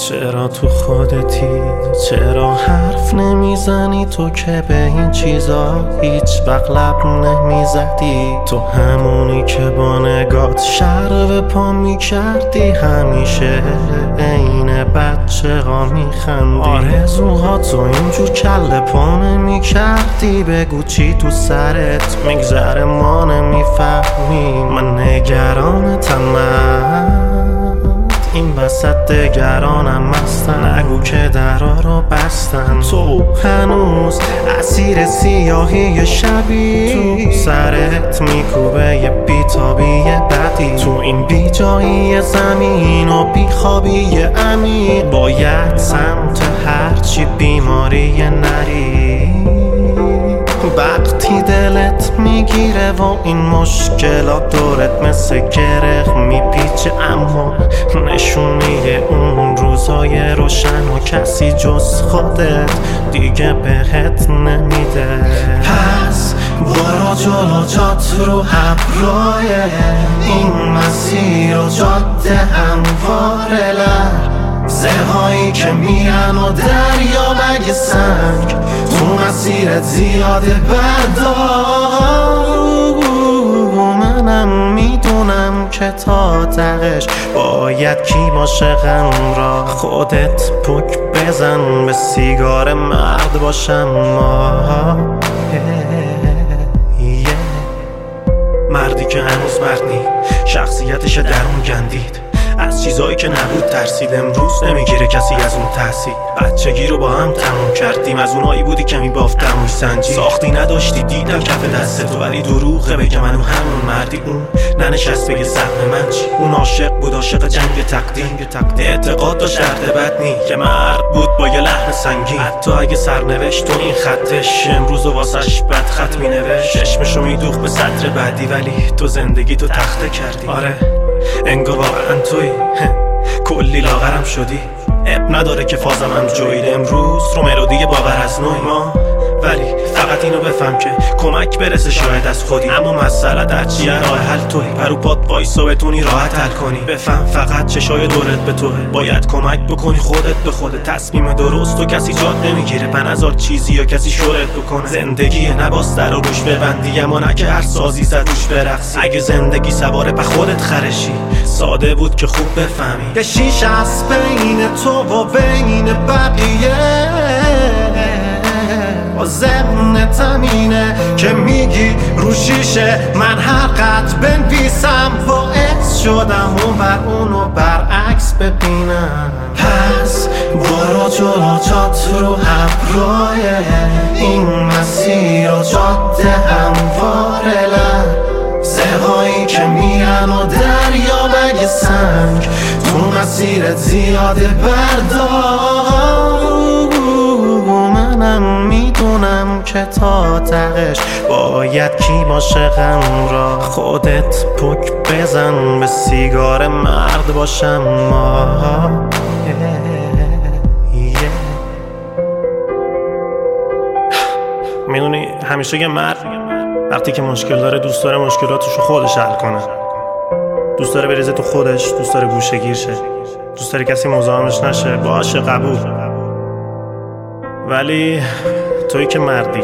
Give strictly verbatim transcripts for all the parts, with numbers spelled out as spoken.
چرا تو خودتی؟ چرا حرف نمیزنی تو که به این چیزا هیچ وقت لب نمیزدی؟ تو همونی که با نگات شر پا میکردی، همیشه عین بچه ها میخندی. آرزوها تو اینجور کله پا نمیکردی، بگو چی تو سرت میگذره ما نمیفهمی. من نگرانتم، من این وسط دگرانم هستن، نگو که درها رو بستن. تو هنوز اسیر سیاهی شبی، تو سرت میکوبه یه بیتابی بدی. تو این بیجایی زمین و بیخوابی عمیق، باید سمت هرچی بیماری نری. وقتی دلت میگیره و این مشکلات دورت مثل گره میپیچه، اما نشونی اون روزای روشن و کسی جز خودت دیگه بهت نمیده. پس برو جلو، جات رو ابروی این مسیر و جاده همواره لر زهایی که میرن و دریا مگه سنگ، تو مسیرت زیاده بردار. منم میدونم که تا تقش باید کی باشه غم را، خودت پک بزن به سیگار مرد باشم ما. مردی که هنوز مرد نی، شخصیتش درون گندید، از چیزایی که نبود ترسید. امروز نمیگیره کسی از اون تحصیل، بچگی رو با هم تموم کردیم، از اونایی بودی که میبافتم موش سنجی. ساختی نداشتی دیدم کف دستتو، ولی دروغه بگم منو همون مردی. اون ننشست بگه سهم من چی، اون عاشق بود، عاشق جنگ تقدیم. اعتقاد داشت درد بد نی، که مرد بود با یه لحن سنگین. حتی اگه سرنوشت تو این خطش امروز و واسش بد خط مینوشت، چشمشو میدوخت به سطر بعدی، ولی تو زندگی تو تخته کردی. آره انگار واقعا توی کلی لاغرم شدی. اب نداره که فازم هم جوید امروز رو ملودی باور از نوعی ما، ولی فقط اینو بفهم که کمک برسه شاید از خودی. اما مسئله در چیه؟ راه حل توی پرو پات وایس و بتونی راحت حل کنی. بفهم فقط چشای دورت به توه، باید کمک بکنی خودت به خودت. تصمیم درست تو کسی جاد نمیگیره، به نظر چیزی یا کسی شورت بکنه. زندگی نباس در رو روش ببندی، اما نه که هر سازی زد روش برقصی. اگه زندگی سواره به خودت خرشی، ساده بود که خوب بفهمی یه شیش از بین تو و بین بقیه. با ذهنتم اینه که میگی رو شیشه من هر قد بنویسم، باعث شدم اون بر اونو برعکس ببینم. پس برو جلو، جات رو ابروی این مسیر و جاده همواره لر زهایی که میرن و دریا مگه سنگ، تو مسیرت زیاده بردار. منم میدونم که تا تقش باید کی باشه غم را، خودت پک بزن به سیگار مرد باشم ما. میدونی همیشه یه مرد وقتی که مشکل داره دوست داره مشکلاتشو خودش حل کنه، دوست داره بریزه تو خودش، دوست داره گوشه گیر شه، دوست داره کسی مزاحمش نشه، باشه قبول. ولی تویی که مردی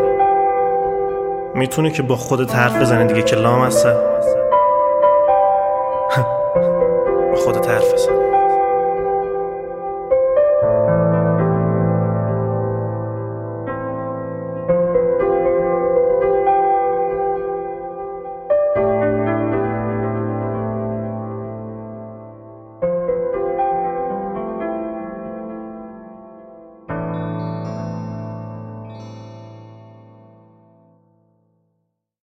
میتونی که با خودت حرف بزنی دیگه، که لام هسته با خودت حرف بزن.